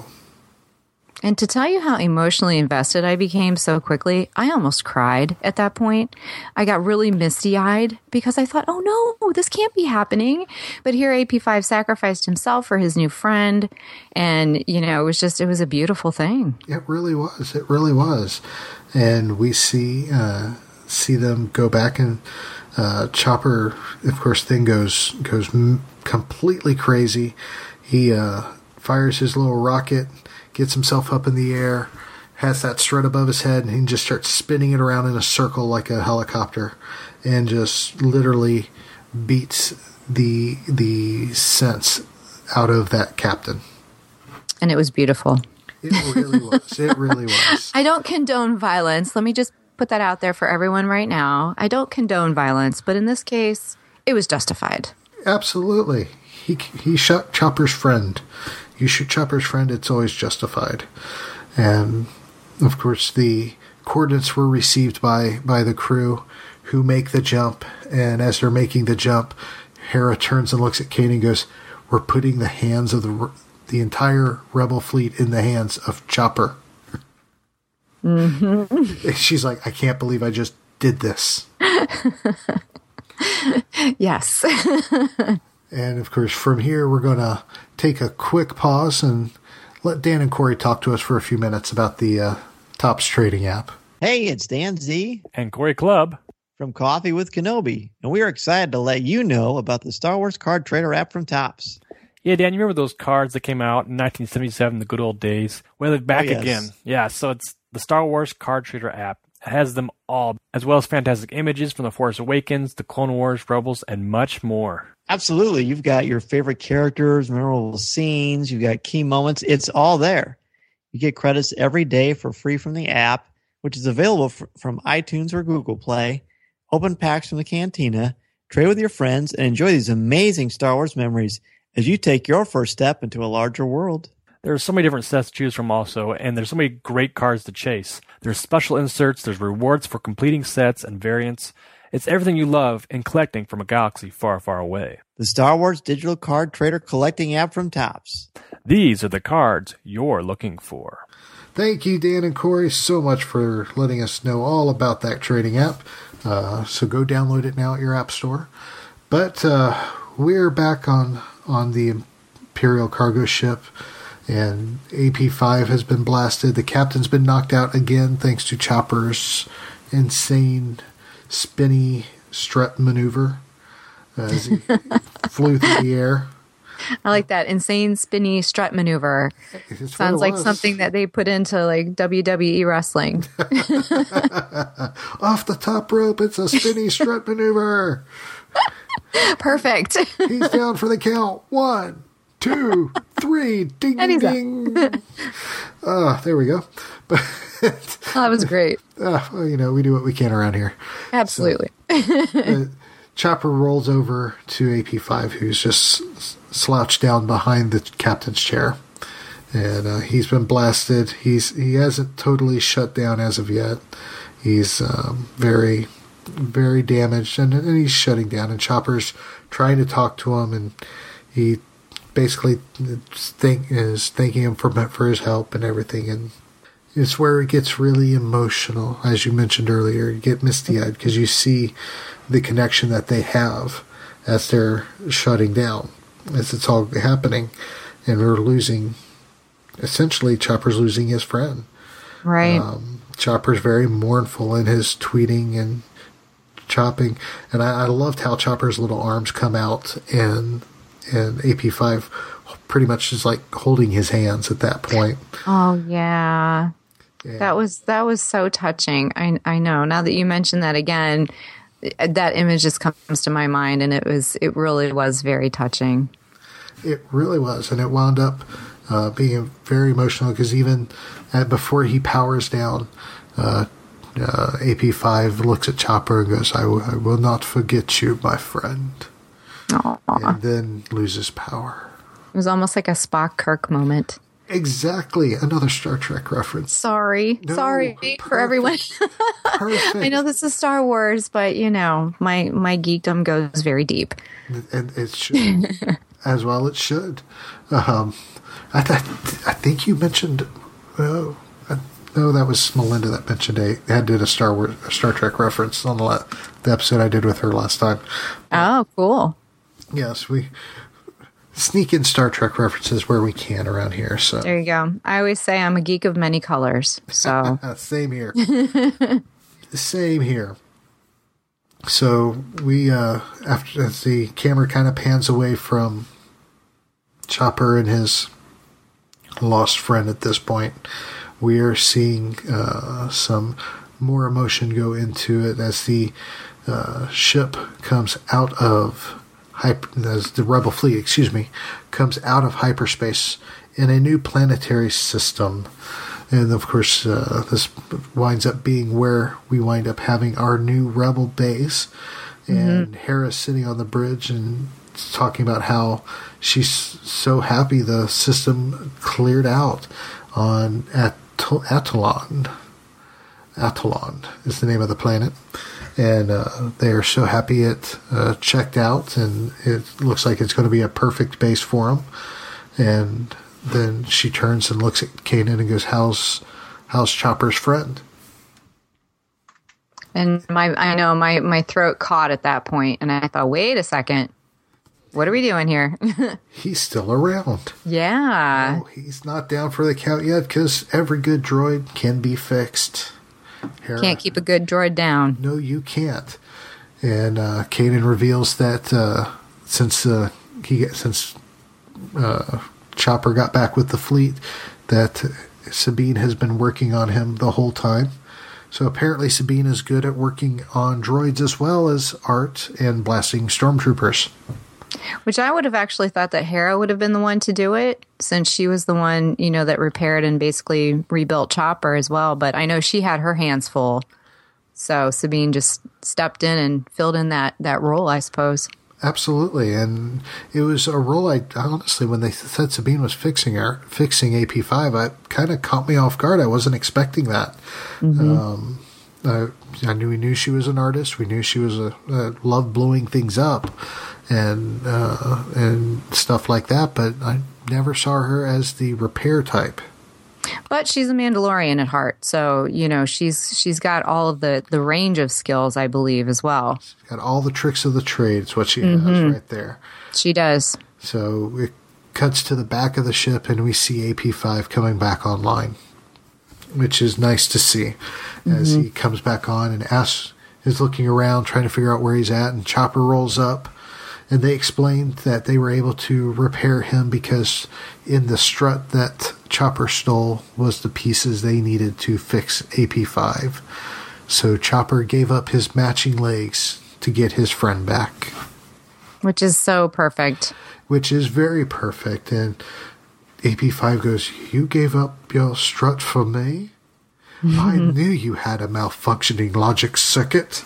And to tell you how emotionally invested I became so quickly, I almost cried at that point. I got really misty-eyed because I thought, oh no, this can't be happening. But here A P five sacrificed himself for his new friend. And, you know, it was just, it was a beautiful thing. It really was. It really was. And we see, uh, see them go back, and uh, Chopper, of course, then goes, goes m- completely crazy. He uh, fires his little rocket, gets himself up in the air, has that strut above his head, and he just starts spinning it around in a circle like a helicopter, and just literally beats the the sense out of that captain. And it was beautiful. It really was. It really was. I don't condone violence. Let me just put that out there for everyone right now. I don't condone violence, but in this case, it was justified. Absolutely. He he shot Chopper's friend. You shoot Chopper's friend, it's always justified. And, of course, the coordinates were received by, by the crew, who make the jump. And as they're making the jump, Hera turns and looks at Kate and goes, "We're putting the hands of the the entire Rebel fleet in the hands of Chopper." Mm-hmm. She's like, "I can't believe I just did this." Yes. And, of course, from here, we're going to take a quick pause and let Dan and Corey talk to us for a few minutes about the uh, Topps trading app. Hey, it's Dan Z. And Corey Club. From Coffee with Kenobi. And we are excited to let you know about the Star Wars Card Trader app from Topps. Yeah, Dan, you remember those cards that came out in nineteen seventy-seven, the good old days? Well, they're back oh, yes. again. Yeah, so it's the Star Wars Card Trader app. It has them all, as well as fantastic images from The Force Awakens, The Clone Wars, Rebels, and much more. Absolutely. You've got your favorite characters, memorable scenes, you've got key moments. It's all there. You get credits every day for free from the app, which is available f- from iTunes or Google Play. Open packs from the Cantina, trade with your friends, and enjoy these amazing Star Wars memories as you take your first step into a larger world. There's so many different sets to choose from also, and there's so many great cards to chase. There's special inserts, there's rewards for completing sets and variants. It's everything you love in collecting from a galaxy far, far away. The Star Wars Digital Card Trader collecting app from Topps. These are the cards you're looking for. Thank you, Dan and Corey, so much for letting us know all about that trading app. Uh, so go download it now at your app store. But uh, we're back on, on the Imperial cargo ship, and A P five has been blasted. The captain's been knocked out again thanks to Chopper's insane spinny strut maneuver as he flew through the air. I like that insane spinny strut maneuver. It's Sounds like something that they put into like W W E wrestling. Off the top rope, it's a spinny strut maneuver. Perfect. He's down for the count. One, two, three. Ding, ding, ding. Uh, there we go. But oh, that was great. Uh, well, you know, we do what we can around here. Absolutely. So, uh, Chopper rolls over to A P five, who's just slouched down behind the captain's chair. And uh, he's been blasted. He's He hasn't totally shut down as of yet. He's um, very, very damaged, and, and he's shutting down. And Chopper's trying to talk to him, and he basically think, is thanking him for, for his help and everything. And it's where it gets really emotional. As you mentioned earlier, you get misty-eyed because you see the connection that they have as they're shutting down, as it's all happening, and we're losing. Essentially, Chopper's losing his friend. Right. Um, Chopper's very mournful in his tweeting and chopping, and I, I loved how Chopper's little arms come out, and and A P five pretty much is like holding his hands at that point. Oh yeah. Yeah. That was that was so touching. I I know. Now that you mention that again, that image just comes to my mind, and it was it really was very touching. It really was, and it wound up uh, being very emotional because even at, before he powers down, uh, uh, A P five looks at Chopper and goes, I, w- I will not forget you, my friend. Aww. And then loses power. It was almost like a Spock Kirk moment. Exactly. Another Star Trek reference. Sorry. No, Sorry perfect. for everyone. Perfect. I know this is Star Wars, but, you know, my, my geekdom goes very deep. And it should. As well it should. Um, I, th- I think you mentioned... Oh, I, no, that was Melinda that mentioned a... had did a Star Wars, a Star Trek reference on the, la- the episode I did with her last time. Oh, cool. Yes, we... sneak in Star Trek references where we can around here. So there you go. I always say I'm a geek of many colors. So same here. Same here. So we, uh, after as the camera kind of pans away from Chopper and his lost friend at this point, we are seeing uh, some more emotion go into it as the uh, ship comes out of Hyper, as the Rebel fleet, excuse me, comes out of hyperspace in a new planetary system. And of course, uh, this winds up being where we wind up having our new Rebel base. And mm-hmm. Hera's sitting on the bridge and talking about how she's so happy the system cleared out on At- Atolon. Atolon is the name of the planet. And uh, they are so happy it uh, checked out, and it looks like it's going to be a perfect base for them. And then she turns and looks at Kanan and goes, "How's how's Chopper's friend?" And my I know my, my throat caught at that point, and I thought, wait a second, what are we doing here? He's still around. Yeah. Oh, he's not down for the count yet because every good droid can be fixed. Hera, can't keep a good droid down. No, you can't. And uh, Kanan reveals that uh, since uh, he since uh, Chopper got back with the fleet, that Sabine has been working on him the whole time. So apparently Sabine is good at working on droids as well as art and blasting stormtroopers. Which I would have actually thought that Hera would have been the one to do it, since she was the one, you know, that repaired and basically rebuilt Chopper as well. But I know she had her hands full. So Sabine just stepped in and filled in that, that role, I suppose. Absolutely. And it was a role I honestly, when they said Sabine was fixing her, fixing A P five, it kind of caught me off guard. I wasn't expecting that. Mm-hmm. Um, I, I knew we knew she was an artist. We knew she was a, a loved blowing things up and uh, and stuff like that, but I never saw her as the repair type. But she's a Mandalorian at heart, so you know she's she's got all of the, the range of skills, I believe, as well. She's got all the tricks of the trade. It's what she mm-hmm. has right there. She does. So it cuts to the back of the ship, and we see A P five coming back online, which is nice to see. Mm-hmm. As he comes back on and asks, is looking around, trying to figure out where he's at, and Chopper rolls up. And they explained that they were able to repair him because in the strut that Chopper stole was the pieces they needed to fix A P five. So Chopper gave up his matching legs to get his friend back. Which is so perfect. Which is very perfect. And A P five goes, "You gave up your strut for me? Mm-hmm. I knew you had a malfunctioning logic circuit."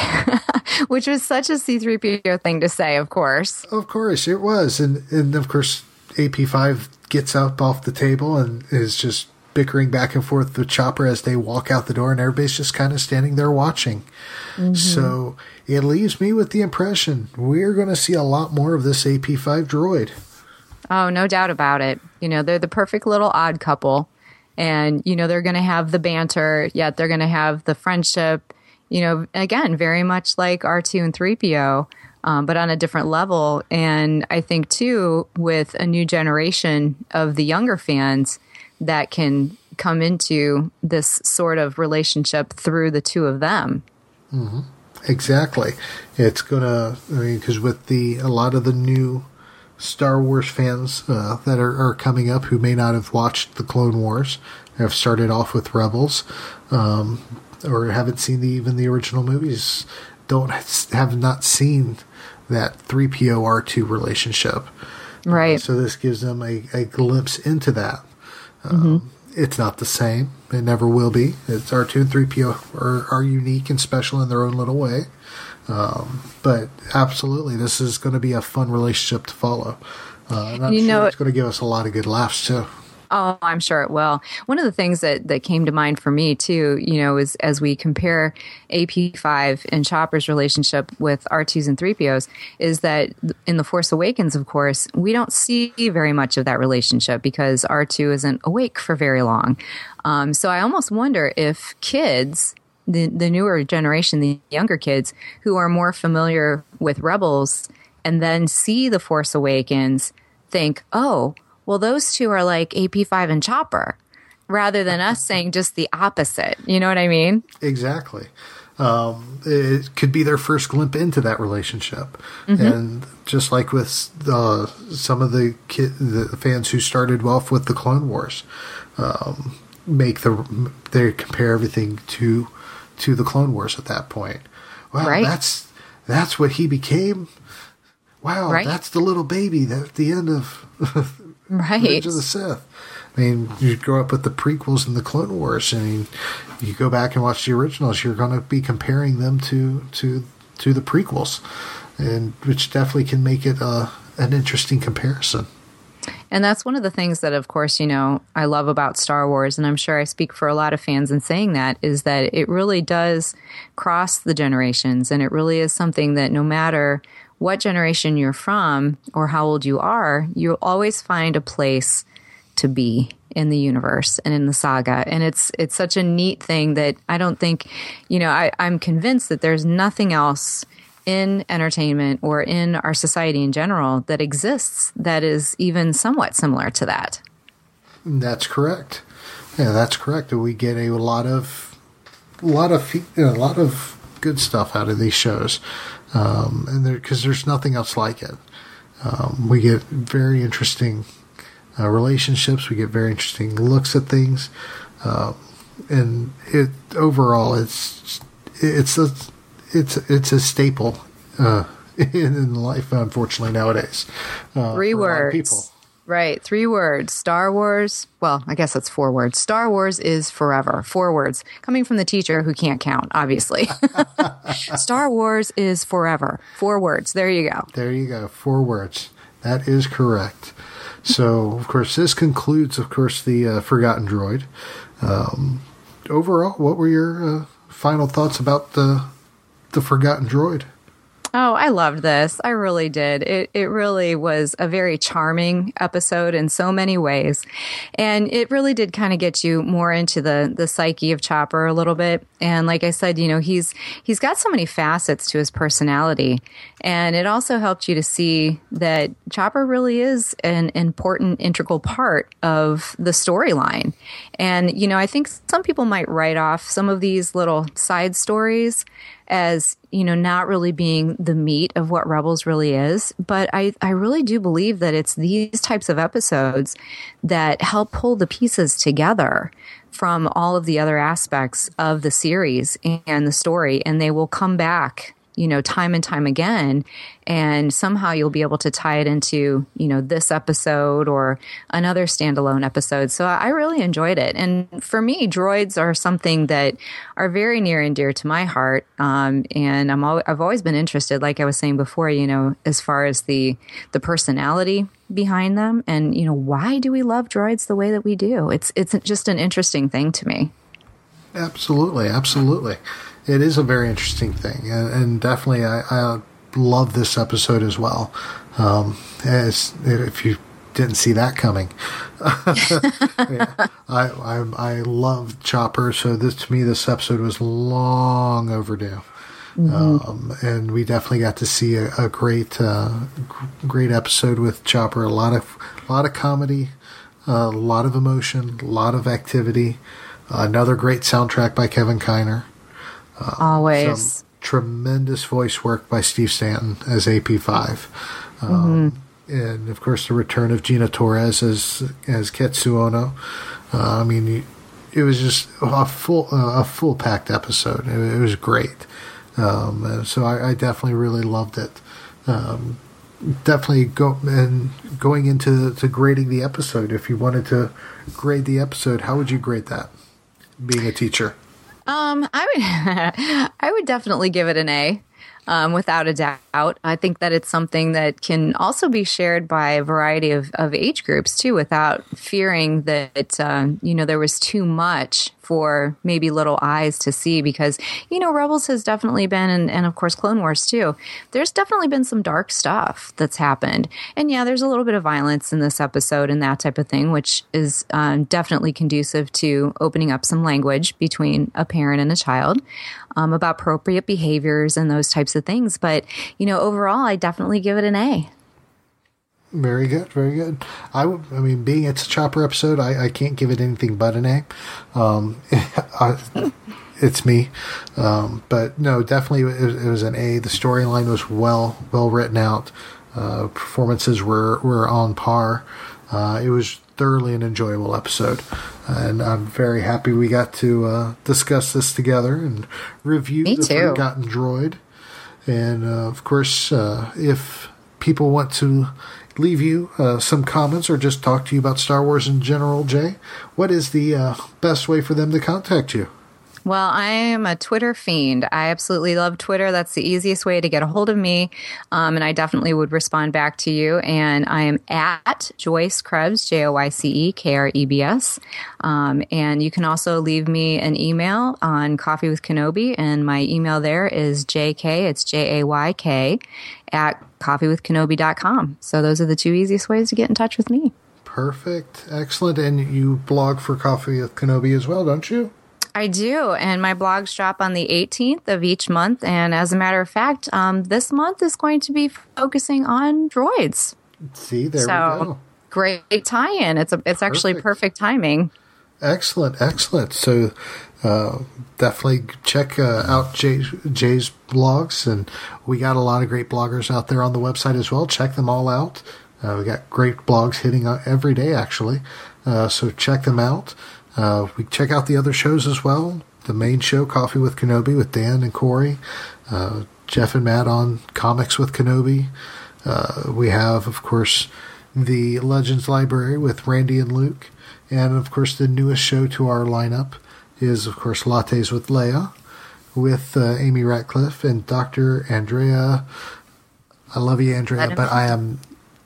Which was such a C three P O thing to say, of course. Of course, it was. And, and of course, A P five gets up off the table and is just bickering back and forth with Chopper as they walk out the door, and everybody's just kind of standing there watching. Mm-hmm. So it leaves me with the impression we're going to see a lot more of this A P five droid. Oh, no doubt about it. You know, they're the perfect little odd couple. And, you know, they're going to have the banter, yet they're going to have the friendship, you know, again, very much like R two and three P O, um, but on a different level. And I think, too, with a new generation of the younger fans that can come into this sort of relationship through the two of them. Mm-hmm. Exactly. It's going to, I mean, because with the, a lot of the new Star Wars fans uh, that are, are coming up who may not have watched the Clone Wars, have started off with Rebels, um, or haven't seen the, even the original movies, don't have not seen that three P O R two relationship. Right. Uh, so this gives them a, a glimpse into that. Um, mm-hmm. It's not the same. It never will be. It's R two and three P O are, are unique and special in their own little way. Um, but absolutely, this is going to be a fun relationship to follow. Uh, and I'm you sure know, it's going to give us a lot of good laughs, too. Oh, I'm sure it will. One of the things that, that came to mind for me, too, you know, is as we compare A P five and Chopper's relationship with R twos and three P Os, is that in The Force Awakens, of course, we don't see very much of that relationship because R two isn't awake for very long. Um, so I almost wonder if kids, the, the newer generation, the younger kids, who are more familiar with Rebels and then see The Force Awakens, think, oh, well, those two are like A P five and Chopper, rather than us saying just the opposite. You know what I mean? Exactly. Um, it could be their first glimpse into that relationship. Mm-hmm. And just like with uh, some of the, kid, the fans who started off with the Clone Wars, um, make the they compare everything to to the Clone Wars at that point. Wow, right. that's that's what he became. Wow, right. That's the little baby that at the end of right. Revenge of the Sith. I mean, you grow up with the prequels and the Clone Wars. I mean, you go back and watch the originals, you're going to be comparing them to to to the prequels, and which definitely can make it uh, an interesting comparison. And that's one of the things that, of course, you know, I love about Star Wars, and I'm sure I speak for a lot of fans in saying that, is that it really does cross the generations, and it really is something that no matter what generation you're from or how old you are, you'll always find a place to be in the universe and in the saga. And it's it's such a neat thing that I don't think, you know, I, I'm convinced that there's nothing else in entertainment or in our society in general that exists that is even somewhat similar to that. That's correct. Yeah, that's correct. We get a lot of, a lot of, you know, a lot of good stuff out of these shows, um, and there because there's nothing else like it. Um, we get very interesting uh, relationships. We get very interesting looks at things, uh, and it overall it's it's a it's it's a staple uh, in, in life, unfortunately nowadays. Uh, Three for a lot of words. people. Right, three words. Star Wars, well, I guess that's four words. Star Wars is forever. Four words. Coming from the teacher who can't count, obviously. Star Wars is forever. Four words. There you go. There you go. Four words. That is correct. So, of course, this concludes, of course, the uh, Forgotten Droid. Um, overall, what were your uh, final thoughts about the the Forgotten Droid? Oh, I loved this. I really did. It it really was a very charming episode in so many ways. And it really did kind of get you more into the the psyche of Chopper a little bit. And like I said, you know, he's he's got so many facets to his personality. And it also helped you to see that Chopper really is an important, integral part of the storyline. And, you know, I think some people might write off some of these little side stories as, you know, not really being the meat of what Rebels really is. But I, I really do believe that it's these types of episodes that help pull the pieces together from all of the other aspects of the series and the story. And they will come back, you know, time and time again. And somehow you'll be able to tie it into, you know, this episode or another standalone episode. So I really enjoyed it. And for me, droids are something that are very near and dear to my heart. Um, and I'm al- I've always been interested, like I was saying before, you know, as far as the the personality behind them. And, you know, why do we love droids the way that we do? It's it's just an interesting thing to me. Absolutely. Absolutely. It is a very interesting thing. And, and definitely I, I love this episode as well. Um, as if you didn't see that coming. yeah, I, I I love Chopper, so this to me this episode was long overdue. Mm-hmm. Um, and we definitely got to see a, a great uh, great episode with Chopper. A lot of a lot of comedy, uh, a lot of emotion, a lot of activity. Uh, another great soundtrack by Kevin Kiner. Uh, Always. Some tremendous voice work by Steve Stanton as A P five. Um, mm-hmm. And, of course, the return of Gina Torres as as Ketsu Ono. Uh, I mean, it was just a full uh, a full packed episode. It, it was great. Um, so I, I definitely really loved it. Um, definitely go and going into to grading the episode. If you wanted to grade the episode, how would you grade that? Being a teacher, um, I would I would definitely give it an A. Um, without a doubt. I think that it's something that can also be shared by a variety of, of age groups too, without fearing that, uh, you know, there was too much for maybe little eyes to see, because, you know, Rebels has definitely been, and, and of course Clone Wars too, there's definitely been some dark stuff that's happened. And yeah, there's a little bit of violence in this episode and that type of thing, which is um, definitely conducive to opening up some language between a parent and a child. Um, about appropriate behaviors and those types of things. But, you know, overall, I definitely give it an A. Very good, very good. I, w- I mean, being it's a Chopper episode, I, I can't give it anything but an A. Um, I, it's me. Um, but no, definitely it, it was an A. The storyline was well well written out. Uh, performances were, were on par. Uh, it was thoroughly an enjoyable episode, and I'm very happy we got to uh, discuss this together and review Me the too. Forgotten Droid. And uh, of course, uh, if people want to leave you uh, some comments or just talk to you about Star Wars in general, Jay, what is the uh, best way for them to contact you? Well, I am a Twitter fiend. I absolutely love Twitter. That's the easiest way to get a hold of me. Um, and I definitely would respond back to you. And I am at Joyce Krebs, J O Y C E K R E B S. Um, and you can also leave me an email on Coffee with Kenobi. And my email there is J K, it's J A Y K, at coffee with kenobi dot com. So those are the two easiest ways to get in touch with me. Perfect. Excellent. And you blog for Coffee with Kenobi as well, don't you? I do, and my blogs drop on the eighteenth of each month. And as a matter of fact, um, this month is going to be focusing on droids. See, there so, we go. Great tie-in. It's a, it's perfect. Actually perfect timing. Excellent, excellent. So uh, definitely check uh, out Jay, Jay's blogs, and we got a lot of great bloggers out there on the website as well. Check them all out. Uh, we got great blogs hitting every day, actually. Uh, so check them out. Uh, we check out the other shows as well. The main show, Coffee with Kenobi, with Dan and Corey. Uh, Jeff and Matt on Comics with Kenobi. Uh, we have, of course, the Legends Library with Randy and Luke. And, of course, the newest show to our lineup is, of course, Lattes with Leia, with uh, Amy Ratcliffe and Doctor Andrea. I love you, Andrea, but I am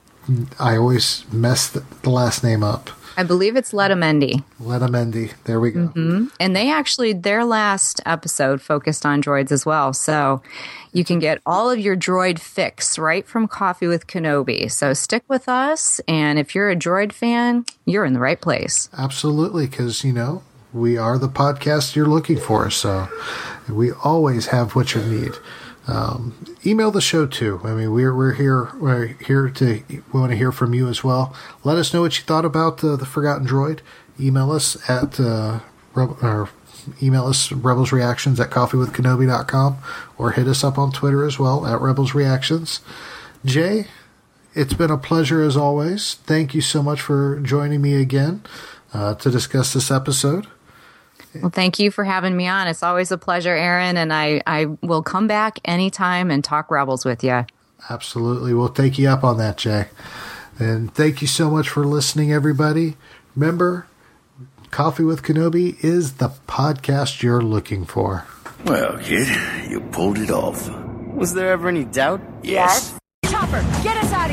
I always mess the, the last name up. I believe it's Letamendi. Letamendi. There we go. Mm-hmm. And they actually, their last episode focused on droids as well. So you can get all of your droid fix right from Coffee with Kenobi. So stick with us. And if you're a droid fan, you're in the right place. Absolutely. Because, you know, we are the podcast you're looking for. So we always have what you need. Um, email the show too. I mean, we're we're here we're here to we want to hear from you as well. Let us know what you thought about uh, the Forgotten Droid. Email us at uh, or email us rebels reactions at coffee with kenobi dot com, or hit us up on Twitter as well at rebels reactions. Jay, it's been a pleasure as always. Thank you so much for joining me again uh, to discuss this episode. Well, thank you for having me on. It's always a pleasure, Aaron, and I, I will come back anytime and talk Rebels with you. Absolutely. We'll take you up on that, Jay. And thank you so much for listening, everybody. Remember, Coffee with Kenobi is the podcast you're looking for. Well, kid, you pulled it off. Was there ever any doubt? Yes. Chopper, get us out of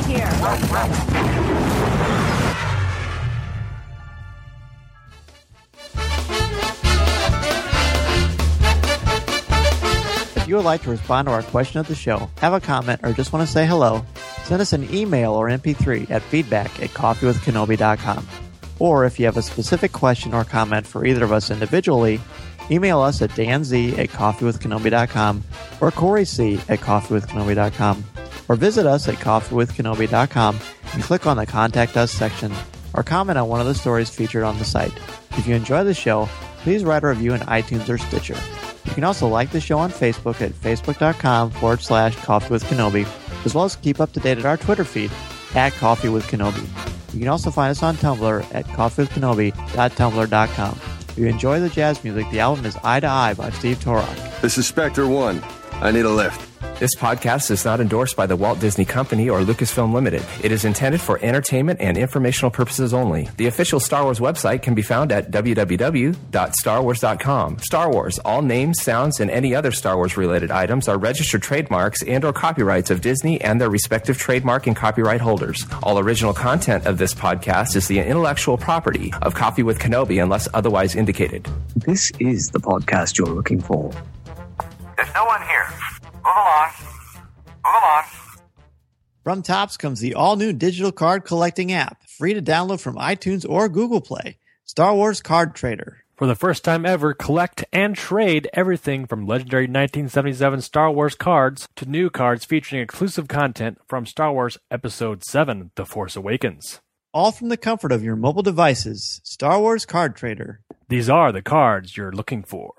here! If you would like to respond to our question of the show, have a comment, or just want to say hello, send us an email or M P three at feedback at coffee with kenobi dot com. Or if you have a specific question or comment for either of us individually, email us at danz at coffee with kenobi dot com or Corey C at coffee with kenobi dot com. Or visit us at coffee with kenobi dot com and click on the Contact Us section or comment on one of the stories featured on the site. If you enjoy the show, please write a review in iTunes or Stitcher. You can also like the show on Facebook at facebook.com forward slash Coffee with Kenobi, as well as keep up to date at our Twitter feed at Coffee with Kenobi. You can also find us on Tumblr at coffee with kenobi dot tumblr dot com. If you enjoy the jazz music, the album is Eye to Eye by Steve Torok. This is Spectre One. I need a lift. This podcast is not endorsed by the Walt Disney Company or Lucasfilm Limited. It is intended for entertainment and informational purposes only. The official Star Wars website can be found at w w w dot star wars dot com. Star Wars, all names, sounds, and any other Star Wars-related items are registered trademarks and or copyrights of Disney and their respective trademark and copyright holders. All original content of this podcast is the intellectual property of Coffee with Kenobi unless otherwise indicated. This is the podcast you're looking for. There's no one here. Move along. Move along. From Topps comes the all-new digital card collecting app, free to download from iTunes or Google Play. Star Wars Card Trader. For the first time ever, collect and trade everything from legendary nineteen seventy-seven Star Wars cards to new cards featuring exclusive content from Star Wars Episode seven, The Force Awakens. All from the comfort of your mobile devices. Star Wars Card Trader. These are the cards you're looking for.